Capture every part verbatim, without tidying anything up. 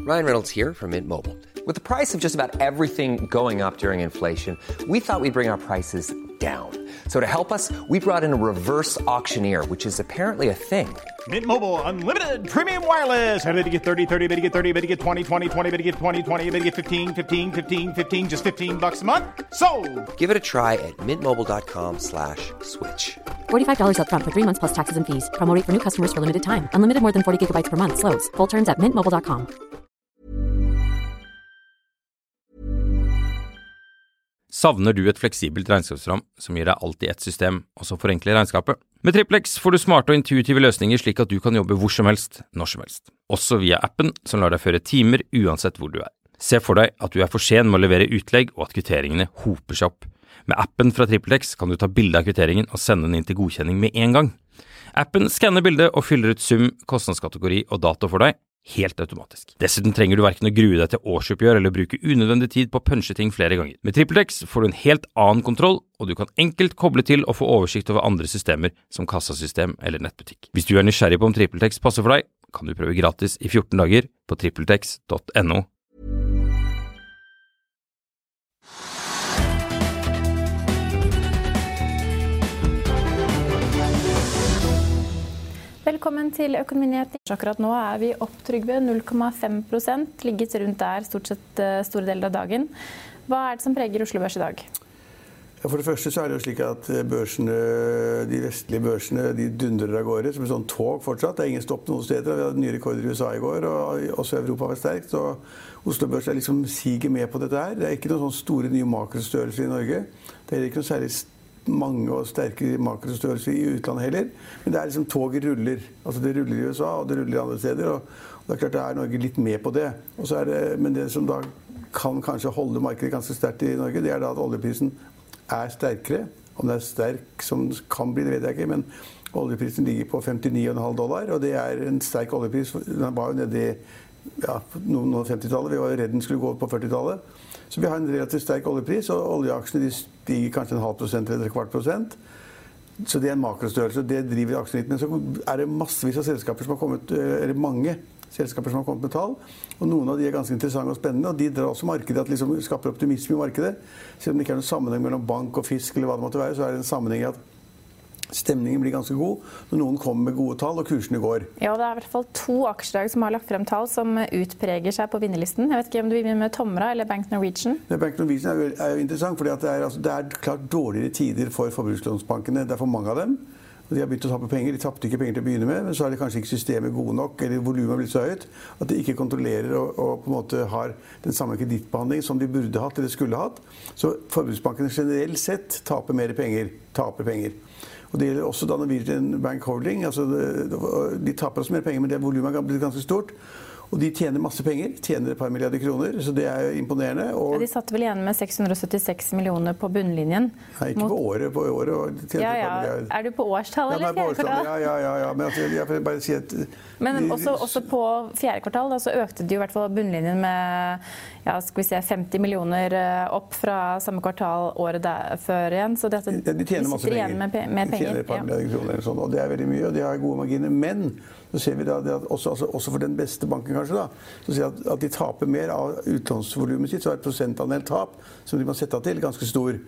Ryan Reynolds here from Mint Mobile. With the price of just about everything going up during inflation, we thought we'd bring our prices down. So to help us, we brought in a reverse auctioneer, which is apparently a thing. Mint Mobile Unlimited Premium Wireless. How to get thirty, thirty, how to get thirty, how to get twenty, twenty, twenty, how to get twenty, twenty, how to get fifteen, fifteen, fifteen, fifteen, just fifteen bucks a month? Sold! Give it a try at mintmobile.com slash switch. forty-five dollars up front for three months plus taxes and fees. Promo rate for new customers for limited time. Unlimited more than forty gigabytes per month. Slows full terms at mint mobile dot com. Savner du et fleksibelt regnskapsprogram som gir deg alt i ett system, og som forenkler regnskapet? Med TrippelX får du smarte og intuitive løsninger slik at du kan jobbe hvor som helst, når som helst. Også via appen som lar deg føre timer uansett hvor du er. Se for deg at du er for sen med å levere utlegg og at kvitteringene hoper seg opp. Med appen fra TrippelX kan du ta bilde av kvitteringen og sende den inn til godkjenning med en gang. Appen skanner bildet og fyller ut sum, kostnadskategori og dato for deg, helt automatisk. Dessuten trenger du hverken å grue deg til årsoppgjør eller bruke unødvendig tid på å punche ting flere ganger. Med TrippelX får du en helt annen kontroll, og du kan enkelt koble til og få oversikt over andre systemer som kassasystem eller nettbutikk. Hvis du er nysgjerrig på om TrippelX passer for deg, kan du prøve gratis i fjorten dager på trippeltex punktum no. Velkommen til Økonominyhetene. Akkurat nå er vi opp Trygve null komma fem prosent, ligget rundt der stort sett store deler av dagen. Hva er det som preger Oslo Børs i dag? Ja, for det første så er det jo slik at børsene, de vestlige børsene, de dundrer av gårde som en sånn tog fortsatt. Det er ingen stopp noen steder. Vi hadde nye rekorder i U S A i går, og også Europa var sterkt. Så Oslo Børs er liksom siger med på dette her. Det er ikke noen sånne store nye makrostørrelser i Norge. Det er ikke noe særlig mange og sterke makrostørrelser i utlandet heller. Men det er liksom toget ruller. Altså det ruller i U S A, og det ruller i andre steder. Og det er klart det er Norge litt med på det. Og så er det, men det som da kan kanskje holde markedet ganske sterkt i Norge, det er da at oljeprisen er sterkere. Om det er sterk som kan bli, det vet jeg ikke, men oljeprisen ligger på femtini komma fem dollar, og det er en sterk oljepris. Den var jo nede i ja, noen og femti-tallet. Vi var jo redd den skulle gå på førti-tallet. Så vi har en relativt sterk oljepris, og oljeaksjene de stiger kanskje en halv prosent eller en kvart prosent. Så det er en makrostørrelse, det driver aksjene litt. Men så er det massevis av selskaper som har kommet, eller mange selskaper som har kommet med tall, og noen av de er ganske interessante og spennende, og de drar også markedet, at liksom skaper optimisme i markedet. Selv om det ikke er noen sammenheng mellom bank og fisk eller hva det måtte være, så er det en sammenheng i at stemningen blir ganske god når noen kommer med gode tall og kursene går. Ja, det er i hvert fall to aksjedag som har lagt frem tall som utpreger seg på vinnerlisten. Jeg vet ikke om du vil med Tomra eller Bank Norwegian? Ja, Bank Norwegian er jo, er jo interessant, fordi det er, altså, det er klart dårligere tider for forbrukslånsbankene. Det er for mange av dem. Og de har begynt å tappe penger. De tappte ikke penger til å begynne med, men så er det kanskje ikke systemet gode nok, eller volumet har blitt så høyt, at de ikke kontrollerer og, og på en måte har den samme kredittbehandling som de burde hatt eller skulle hatt. Så forbruksbankene generelt sett taper mer penger, taper penger. Og det gjelder også da Norwegian Bank Holding. Altså de, de taper også mer penger, men det volumet har blitt ganske stort. Og de tjener masse penger, tjener et par milliarder kroner, så det er imponerende. Og ja, de satt vel igjen med seks hundre og syttiseks millioner på bunnlinjen. Nei, ikke mot... på året, på året. Og ja, ja. Er du på årstall ja, eller fjerde kvartal? Ja, ja, ja, ja. Men altså, jeg vil bare si at... Men de... også, også på fjerde kvartal, da, så økte de jo i hvert fall bunnlinjen med, ja, skal vi se, femti millioner opp fra samme kvartal året der, før igjen. Så dette, ja, de tjener masse penger. Med, med de tjener et par milliarder kroner eller sånn, og det er veldig mye, og de har gode marginer. Men så ser vi da, det at også, altså, også for den beste banken kanskje da, så ser vi at, at de taper mer av utlånsvolumet sitt, så er et prosentandel tap som de må sette til ganske stor.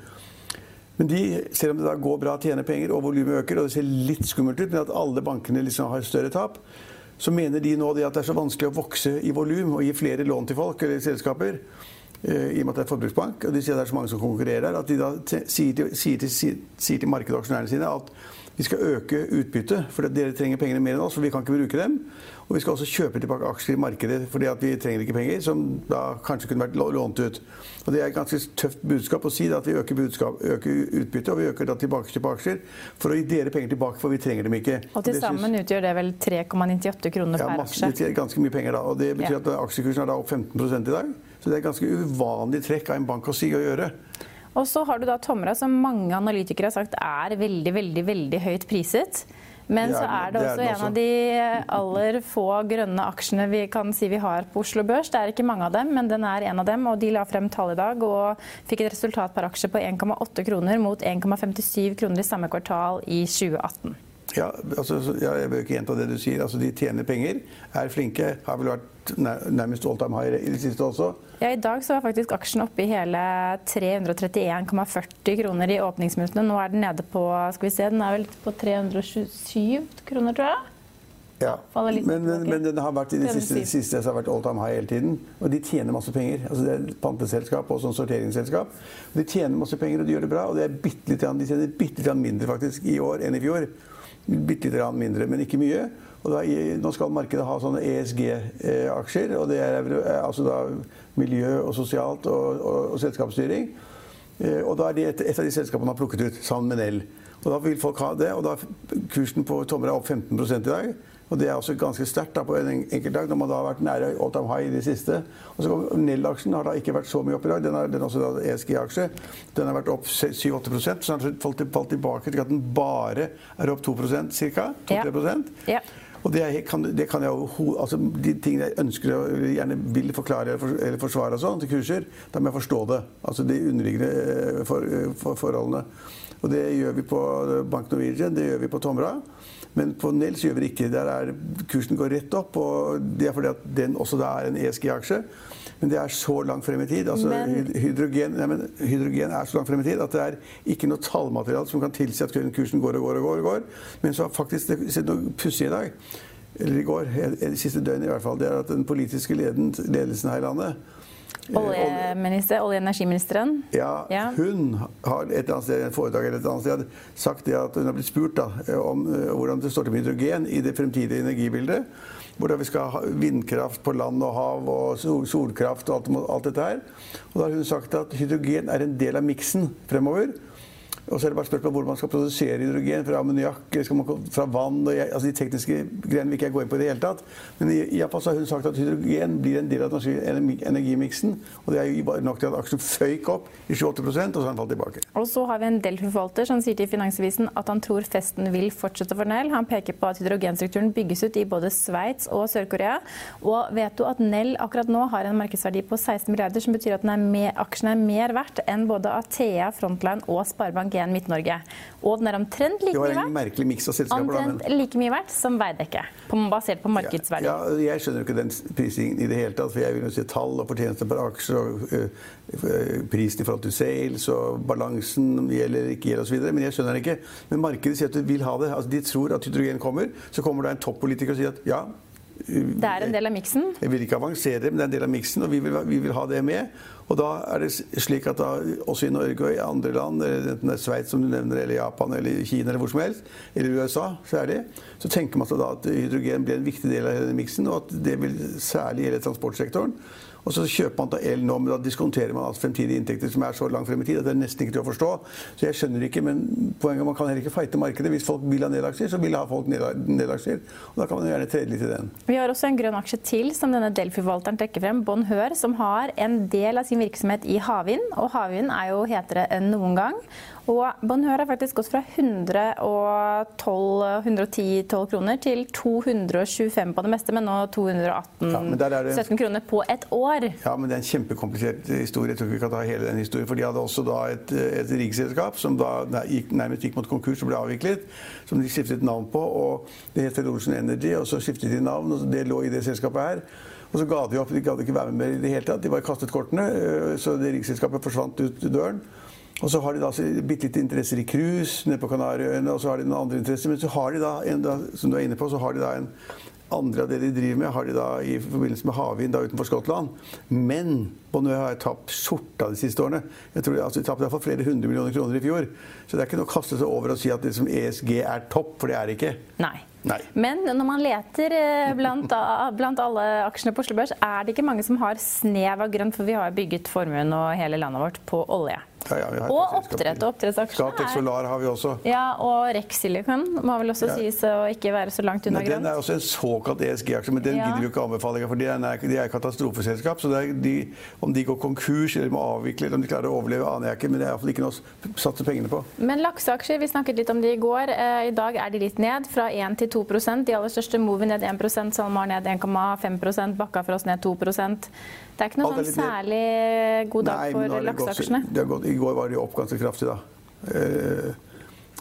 Men de, selv om det da går bra, tjener penger og volumet øker, og det ser litt skummelt ut, men at alle bankene liksom har større tap, så mener de nå det at det er så vanskelig å vokse i volum og gi flere lån til folk eller selskaper, eh, i og med at det er forbruksbank, og de sier at det er så mange som konkurrerer der, at de da sier til, sier til, sier, sier til markedaksjonærene sine at vi skal øke utbytte, for dere trenger pengene mer enn oss, for vi kan ikke bruke dem. Og vi skal også kjøpe tilbake aksjer i markedet, fordi at vi trenger ikke penger, som da kanskje kunne vært lånt ut. Og det er et ganske tøft budskap å si at vi øker, budskap, øker utbytte, og vi øker da tilbakekjøp aksjer, for å gi dere penger tilbake, for vi trenger dem ikke. Og til sammen synes... utgjør det vel tre komma nittiåtte kroner ja, per masse, aksje? Det er ganske mye penger da, og det betyr ja. At aksjekursen er da opp femten prosent i dag. Så det er et ganske uvanlig trekk av en bank å si å gjøre. Og så har du da Tomra, som mange analytikere har sagt er veldig, veldig, veldig høyt priset. Men så er det også en av de aller få grønne aksjene vi kan si vi har på Oslo Børs. Det er ikke mange av dem, men den er en av dem, og de la frem tall i dag og fikk et resultat per aksje på en komma åtte kroner mot en komma femtisju kroner i samme kvartal i tjue atten. Ja, altså, ja, jeg bør ikke gjenta det du sier. Altså, de tjener penger, er flinke, har vel vært nærmest all time high i det siste også. Ja, I dag så var faktisk aksjen oppe i hele tre hundre og trettien komma førti kroner i åpningsminuttene. Nå er den nede på, skal vi se, den er vel på tre hundre og tjuesju kroner, tror jeg. Ja, men, men, men den har vært i det siste, det siste så har vært all time high hele tiden. Og de tjener masse penger. Altså, det er et panteselskap og sånn sorteringsselskap. De tjener masse penger, og de gjør det bra. Og det er bitte litt, de tjener bitte litt mindre faktisk i år enn i fjor. Bitte litt mindre, men ikke mye. Og da, nå skal markedet ha sånne E S G-aksjer, og det er altså da miljø og sosialt og, og, og selskapsstyring. Og da er det et, et av de selskapene man har plukket ut, sammen med Nell. Og da vil folk ha det, og da kursen på Tomra er opp femten prosent i dag. Og det er også ganske sterkt på en enkelt dag, når man da har vært nære all time high i det siste. Og så Nell-aksjen har da ikke vært så mye opp i dag. Den er, den er også da E S G-aksje. Den har vært opp syv til åtte prosent, så den har falt, falt tilbake til at den bare er opp to prosent cirka. to til tre prosent. Ja. Og det, er, kan, det kan jeg jo, altså de tingene jeg ønsker å gjerne vil forklare eller, for, eller forsvare og sånn til kurser, da må jeg forstå det. Altså de underliggende for, for, forholdene. Og det gjør vi på Bank Norwegian, det gjør vi på Tomra. Men på Nell så gjør vi det ikke. Der er, kursen går rett opp, og det er fordi at den også da er en E S G-aksje. Men det er så langt frem i tid. Altså, men... hydrogen, nei, men hydrogen er så langt frem i tid at det er ikke noe tallmateriale som kan tilsi at kursen går og går og går. og går. Men så har faktisk det sett noe pussig i dag, eller i går, det siste døgn i hvert fall, det er at den politiske leden, ledelsen her i landet, Oljeminister, olje- og energiministeren. Ja, ja, hun har et eller annet sted, en foredrag eller et annet sted, sagt det at hun har blitt spurt da, om uh, hvordan det står til med hydrogen i det fremtidige energibildet. Hvordan vi skal ha vindkraft på land og hav og sol solkraft og alt, alt dette her. Og da har hun sagt at hydrogen er en del av miksen fremover. Og så er det bare spørsmål hvor man skal produsere hydrogen, fra ammoniakk, fra vann, og jeg, altså de tekniske greiene vil ikke jeg gå inn på i det hele tatt. Men i, i hvert fall så har hun sagt at hydrogen blir en del av den norske energimiksen, og det er jo bare nok til at aksjen føyk opp i sju til åtte prosent, og så har han falt tilbake. Og så har vi en Delphi-forvalter som sier til Finansavisen at han tror festen vil fortsette for Nell. Han peker på at hydrogenstrukturen bygges ut i både Sveits og Sør-Korea. Og vet du at Nell akkurat nå har en markedsverdi på seksten milliarder, som betyr at den er med, aksjen er mer verdt enn både Atea, Frontline og Sparebank en Midt-Norge. Og den er omtrent like mye verdt. Det var en merkelig miks av selskaper. Omtrent like mye verdt som Veidekke, basert på markedsverdi. Ja, ja, jeg skjønner jo ikke den prisingen i det hele tatt, for jeg vil jo se tall og fortjeneste per aksjer, og uh, prisen i forhold til sales, og balansen gjelder ikke gjelder og så videre, men jeg skjønner det ikke. Men markedet sier at du vil ha det. Altså, de tror at hydrogen kommer, så kommer det en toppolitiker og sier at ja, det er en del av miksen. Jeg vil ikke avansere, men det er en del av miksen, og vi vil, vi vil ha det med. Og da er det slik at da, også i Norge og i andre land, enten det er Sveits som du nevner, eller Japan, eller Kina, eller hvor som helst, eller U S A, særlig, så tenker man da at hydrogen blir en viktig del av denne miksen, og at det vil særlig gjelde transportsektoren. Og så kjøper man da el nå, men da diskonterer man altså fremtidige inntekter som er så langt frem i tid at det er nesten ikke til å forstå. Så jeg skjønner ikke, men poenget er at man kan heller ikke fighte markedet. Hvis folk vil ha nedlaksjer, så vil ha folk nedlaksjer. Og da kan man gjerne trede litt i den. Vi har også en grønn aksje til som denne Delphi-forvalteren trekker frem, Bonheur, som har en del av sin virksomhet i havvind. Og havvind er jo hetere enn noen gang. Og Bonheur har faktisk gått fra hundre og ti tolv kroner til to hundre og tjuefem på det meste, men nå to hundre og atten ja, sytten kroner på et år. Ja, men det er en kjempekomplisert historie. Jeg tror ikke vi kan ta hele den historien, for de hadde også da et, et riggselskap som da gikk, nærmest gikk mot konkurs og ble avviklet, som de skiftet navn på, og det heter Ocean Energy, og så skiftet de navn, og det lå i det selskapet her. Og så ga de opp, de gadd ikke være med i det hele tatt, de bare kastet kortene, så det riggselskapet forsvant ut døren. Og så har de da bitte litt interesser i cruise nede på Kanariøyene, og så har de noen andre interesser, men så har de da, en, da, som du er inne på, så har de da en andre av det de driver med, har de da i forbindelse med havvind da utenfor Skottland. Men Bonheur har tapt skjorta de siste årene. Jeg tror altså, de tapte i hvert fall flere hundre millioner kroner i fjor. Så det er ikke noe å kaste seg over å si at det som E S G er topp, for det er det ikke. Nei. Nei. Men når man leter blant, blant alle aksjene på Oslo Børs, er det ikke mange som har snev av grønt, for vi har bygget formuen og hele landet vårt på olje. Ja, ja, vi har og oppdrett og oppdrettsaksjene. Scatec Solar har vi også. Ja, og Rex Silicon må vel også ja. sies å ikke være så langt unna grønt. Den er også en såkalt E S G-aksje, men den ja. gidder vi ikke anbefale, for de er, de er katastrofeselskap, så det er de, om de går konkurs eller må avvikle, eller om de klarer å overleve, aner jeg ikke, men det er i hvert fall ikke noe å satse pengene på. Men lakseaksjer, vi snakket litt om de i går. I dag er de litt ned, fra én til to prosent. De aller største Movi ned én prosent, SalMar ned én komma fem prosent, Bakkafrost ned to prosent. Det er ikke noe sånn særlig god dag Nei, for lakseaksjene. I går var de opp ganske kraftig da.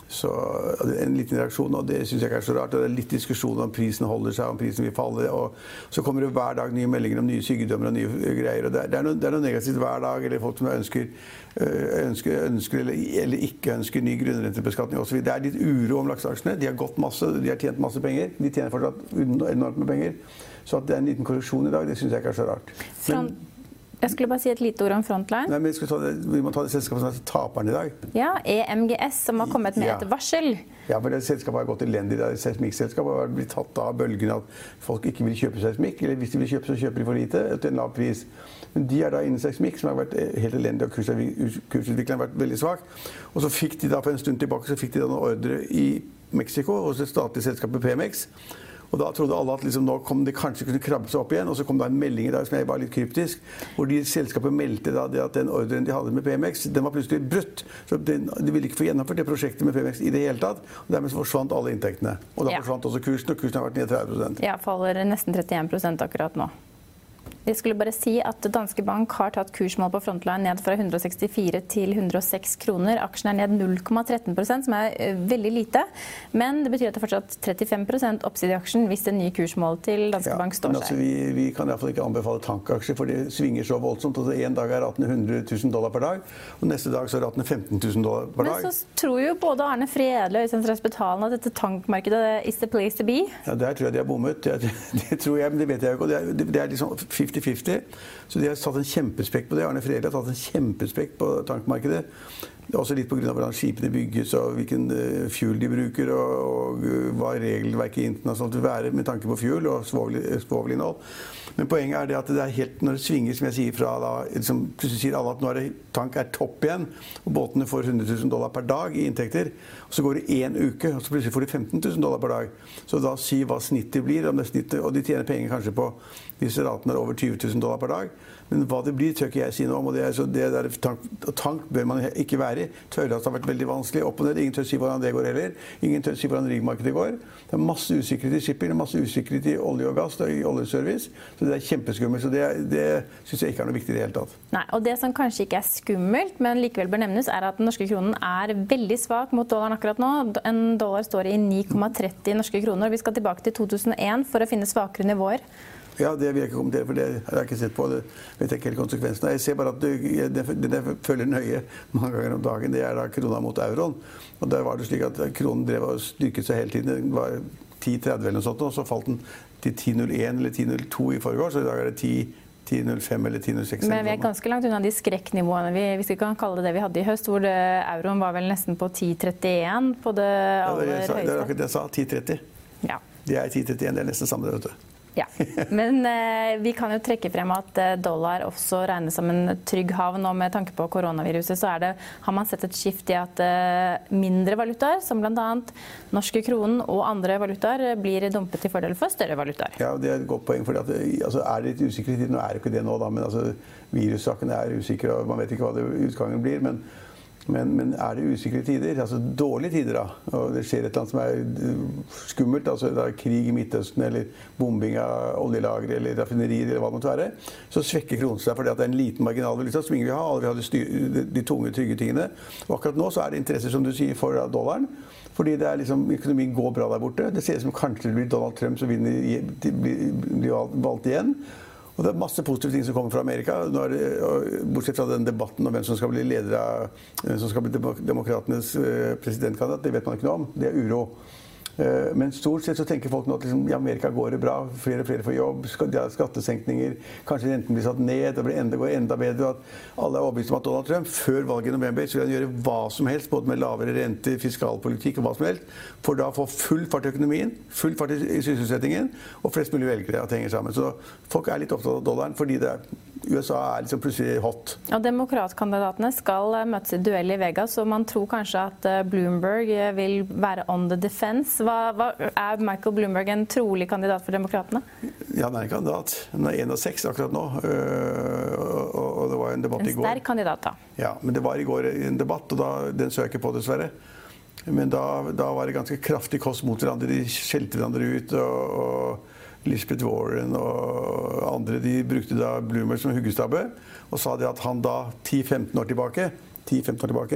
Så en liten reaksjon, og det synes jeg ikke er så rart. Og det er litt diskusjon om prisen holder seg, om prisen vil falle. Og så kommer det hver dag nye meldinger om nye sykdommer og nye greier. Og det er, det er, noe, det er noe negativt hver dag, eller folk som ønsker, ønsker, ønsker eller, eller ikke ønsker ny grunnrentebeskatning osv. Det er litt uro om lakseaksjene. De har gått masse, de har tjent masse penger. De tjener fortsatt enormt med penger. Så at det er en liten korreksjon i dag, det synes jeg ikke er så rart. Men, jeg skulle bare si et lite ord om Frontline. Nei, men vi, ta det, vi må ta det selskapet som er taperen i dag. Ja, E M G S, som har kommet med ja. et varsel. Ja, for det selskapet har gått elendig. Det er seismikkselskapet har blitt tatt av bølgen at folk ikke vil kjøpe seismikk, eller hvis de vil kjøpe, så kjøper de for lite til en lav pris. Men de er da innen seismikk, som har vært helt elendig, og kursutviklingen har vært veldig svak. Og så fikk de da for en stund tilbake, så fikk de da noen ordre i Mexico hos det statlige selskapet P M X. Og da trodde alle at liksom, nå kom de kanskje kunne krabbe seg opp igjen, og så kom det en melding i dag som jeg var litt kryptisk, hvor de selskapet meldte da det at den ordren de hadde med P M X, den var plutselig brutt. Så den, de ville ikke få gjennomført det prosjektet med P M X i det hele tatt, og dermed så forsvant alle inntektene. Og da ja. forsvant også kursen, og kursen har vært ned tretti prosent. Ja, faller nesten trettien prosent akkurat nå. Jeg skulle bare si at Danske Bank har tatt kursmål på Frontline ned fra hundre og sekstifire til hundre og seks kroner. Aksjen er ned null komma tretten prosent, som er veldig lite. Men det betyr at det er fortsatt trettifem prosent oppside i aksjen hvis det nye kursmål til Danske ja, Bank står seg. Altså, vi, vi kan i hvert fall ikke anbefale tankaksjer, for det svinger så voldsomt. Altså, en dag er raten hundre tusen dollar per dag, og neste dag så er raten femten tusen dollar per dag. Men så tror jo både Arne Fredle og Øystein Spetalen at dette tankmarkedet is the place to be. Ja, der tror jeg de har bommet. Det, det, det tror jeg, men det vet jeg jo ikke. Det er, det, det er liksom femti femti. Så de har tatt en kjempespekk på det. Arne Fredle har tatt en kjempespekk på tankmarkedet. Det er også litt på grunn av hvordan skipene bygges og hvilken uh, fuel de bruker og, og uh, hva regelverket internasjonalt vil være med tanke på fuel og svovelinnhold. Men poenget er det at det er helt, når det svinger, som jeg sier fra da, liksom, plutselig sier alle at nå er det, tank er topp igjen, og båtene får hundre tusen dollar per dag i inntekter, og så går det en uke, og så plutselig får de femten tusen dollar per dag. Så da si hva snittet blir, om det er snittet, og de tjener penger kanskje på hvis raten er over tyve tusen dollar per dag. Men hva det blir, tør ikke jeg si noe om, og det er så det der tank, tank bør man ikke være i. Tørrlast har vært veldig vanskelig, opp og ned. Ingen tør si hvordan det går heller. Ingen tør si hvordan riggmarkedet går. Det er masse usikkerhet i shipping, det er masse usikkerhet i olje og gass og i oljeservice. Så det er kjempeskummelt, så det, det synes jeg ikke er noe viktig i det hele tatt. Nei, og det som kanskje ikke er skummelt, men likevel bør nevnes, er at den norske kronen er veldig svak mot dollaren akkurat nå. En dollar står i ni komma tretti norske kroner, og vi skal tilbake til to tusen og en for å finne svakere nivåer. Ja, det vil jeg ikke kommentere, for det har jeg ikke sett på. Det vet jeg ikke helt konsekvensene. Jeg ser bare at det, det, det jeg følger nøye mange ganger om dagen, det er da krona mot euroen. Og der var det slik at kronen drev og styrket seg hele tiden. Den var ti tretti eller noe sånt, og så falt den til ti null en eller ti null to i forgår, så i dag er det ti null fem eller ti null seks. Men vi er ganske langt unna de skrekknivåene vi, hvis vi kan kalle det det vi hadde i høst, hvor det, euroen var vel nesten på ti trettien på det aller ja, det, høyeste. Det er akkurat det jeg sa, ti tretti. Ja. Det er ti trettien, det er nesten samme det, vet du. Ja, men eh, vi kan jo trekke frem at eh, dollar også regnes som en trygg havn, og med tanke på koronaviruset så er det, har man sett et skift i at eh, mindre valutaer, som blant annet norske kronen og andre valutaer, blir dumpet til fordel for større valutaer. Ja, det er et godt poeng, for det, altså, er det litt usikkerhet, nå er det ikke det nå da, men altså, virussaken er usikker, og man vet ikke hva det utgangen blir, men Men, men er det usikre tider, altså dårlige tider da, og det skjer et eller annet som er skummelt, altså det er krig i Midtøsten, eller bombing av oljelagre, eller raffinerier, eller hva det måtte være, så svekker kronen seg, fordi at det er en liten marginal valuta som ingen vil ha, alle vil ha de, styr, de, de tunge, trygge tingene. Og akkurat nå så er det interesse, som du sier, for dollaren, fordi det er liksom, økonomien går bra der borte. Det ser ut som kanskje det blir Donald Trump som vinner, blir, blir valgt igjen. Og det er masse positive ting som kommer fra Amerika, når, bortsett fra den debatten om hvem som skal bli leder av, hvem som skal bli demokratenes presidentkandidat, det vet man ikke noe om, det er uro. Men stort sett så tenker folk nå at liksom, i Amerika går det bra, flere og flere får jobb, de har skattesenkninger, kanskje renten blir satt ned, det blir enda, går enda bedre, at alle er overbevist om at Donald Trump før valget i november så vil han gjøre hva som helst, både med lavere rente, fiskalpolitikk og hva som helst, for da å få full fart i økonomien, full fart i sysselsettingen, og flest mulig velgere at det henger sammen. Så folk er litt opptatt av dollaren, fordi det er, U S A er liksom plutselig hot. Og demokratkandidatene skal møtes i duell i Vegas, og man tror kanskje at Bloomberg vil være on the defense. Hva, hva, er Michael Bloomberg en trolig kandidat for demokratene? Ja, han er en kandidat. Han er en av seks akkurat nå. Og, og det var en debatt en i går. En sterk kandidat da. Ja, men det var i går en debatt, og da, den søker på dessverre. Men da, da var det ganske kraftig kost mot hverandre. De skjelte hverandre ut, og, og Elizabeth Warren og andre, de brukte da Bloomberg som huggestabbe, og sa det at han da ti femten år tilbake, ti femten år tilbake,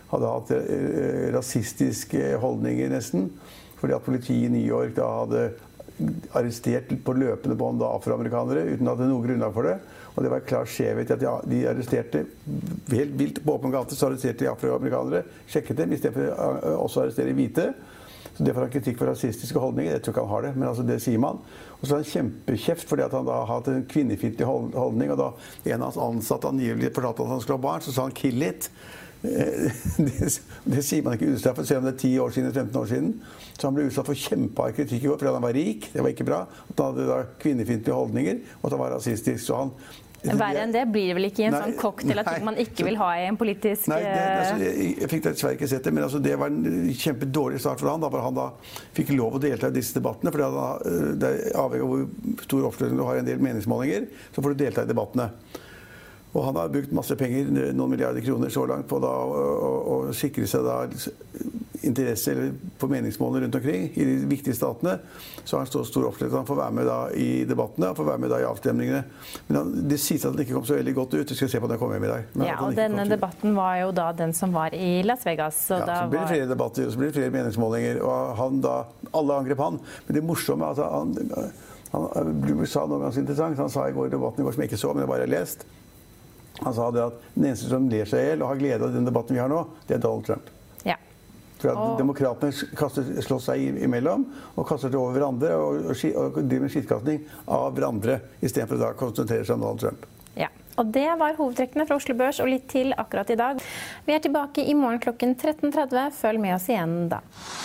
hadde hatt rasistiske holdninger nesten, fordi at politiet i New York da hadde arrestert på løpende bånd afroamerikanere uten at det var noe grunnlag for det. Og det var klart skjevhet at de arresterte helt vilt på åpen gate, så arresterte de afroamerikanere, sjekket dem, i stedet for å også arrestere hvite. Så det får han kritikk for rasistiske holdninger. Jeg tror ikke han har det, men altså det sier man. Og så er han kjempekjeft fordi at han da har hatt en kvinnefiendtlig holdning, og da en av hans ansatte angivelig fortalte at han skulle ha barn, så sa han kill it. Det, det sier man ikke ustraffet, selv om det er ti år siden, femten år siden. Så han ble utsatt for kjempehard kritikk i går fordi han var rik, det var ikke bra. At han hadde da kvinnefiendtlige holdninger, og at han var rasistisk. Så han Verre enn det blir det vel ikke i en nei, sånn cocktail at man ikke vil ha i en politisk... Nei, det, altså, jeg, jeg fikk dessverre ikke sett det, men altså, det var en kjempedårlig start for han, da, for han da fikk lov å delta i disse debattene, for det er avhengig av hvor stor oppslutning du har i en del meningsmålinger, så får du delta i debattene. Og han har brukt masse penger, noen milliarder kroner så langt, på da, å, å, å sikre seg da interesse på meningsmålene rundt omkring i de viktige statene. Så har han så stor oppslutning at han får være med da i debattene, og får være med da i avstemningene. Men han, det sies at det ikke kom så veldig godt ut. Vi skal se på når jeg kommer hjem i dag. Men ja, og denne debatten var jo da den som var i Las Vegas. Så, ja, da så blir det flere debatter, og så blir det flere meningsmålinger, og han da, alle angrep han. Men det morsomme er at han, han, han sa noe ganske interessant. Han sa i går i debatten i går som jeg ikke så, men jeg bare har lest. Han sa det at den eneste som ler seg ihjel og har glede av den debatten vi har nå, det er Donald Trump. Ja. For at og... demokratene kaster, slår seg imellom og kaster det over hverandre og, og, og driver med skittkastning av hverandre i stedet for å da konsentrere seg om Donald Trump. Ja, og det var hovedtrekkene fra Oslo Børs og litt til akkurat i dag. Vi er tilbake i morgen klokken tretten tretti. Følg med oss igjen da.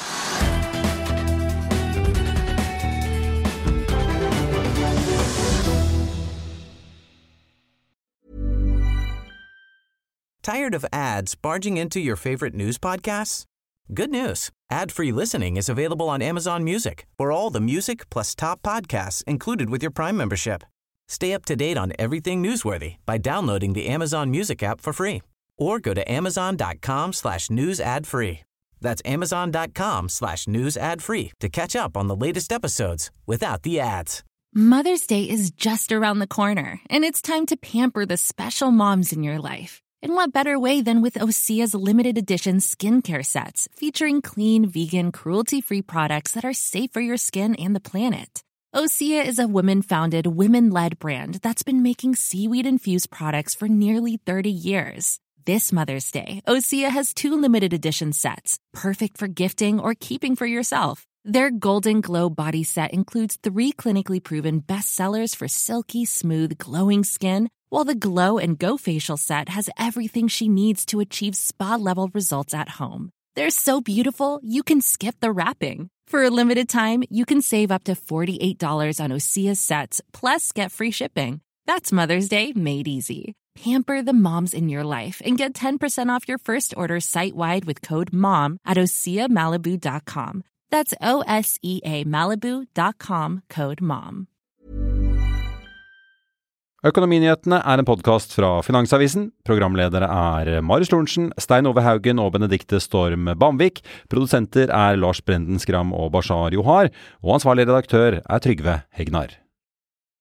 Tired of ads barging into your favorite news podcasts? Good news. Ad-free listening is available on Amazon Music for all the music plus top podcasts included with your Prime membership. Stay up to date on everything newsworthy by downloading the Amazon Music app for free or go to amazon.com slash news ad free. That's amazon.com slash news ad free to catch up on the latest episodes without the ads. Mother's Day is just around the corner, and it's time to pamper the special moms in your life. And what better way than with Osea's limited edition skincare sets featuring clean, vegan, cruelty-free products that are safe for your skin and the planet. Osea is a women-founded, women-led brand that's been making seaweed-infused products for nearly thirty years. This Mother's Day, Osea has two limited edition sets, perfect for gifting or keeping for yourself. Their Golden Glow body set includes three clinically proven bestsellers for silky, smooth, glowing skin, while the Glow and Go facial set has everything she needs to achieve spa-level results at home. They're so beautiful, you can skip the wrapping. For a limited time, you can save up to forty-eight dollars on Osea's sets, plus get free shipping. That's Mother's Day made easy. Pamper the moms in your life and get ten percent off your first order site-wide with code MOM at osea malibu dot com. That's O S E A Malibu dot com, code MOM. Økonominyhetene er en podcast fra Finansavisen. Programledere er Marius Lorentzen, Stein Ove Haugen og Benedikte Storm Bamvik. Produsenter er Lars Brenden Skram og Bashar Johar. Og ansvarlig redaktør er Trygve Hegnar.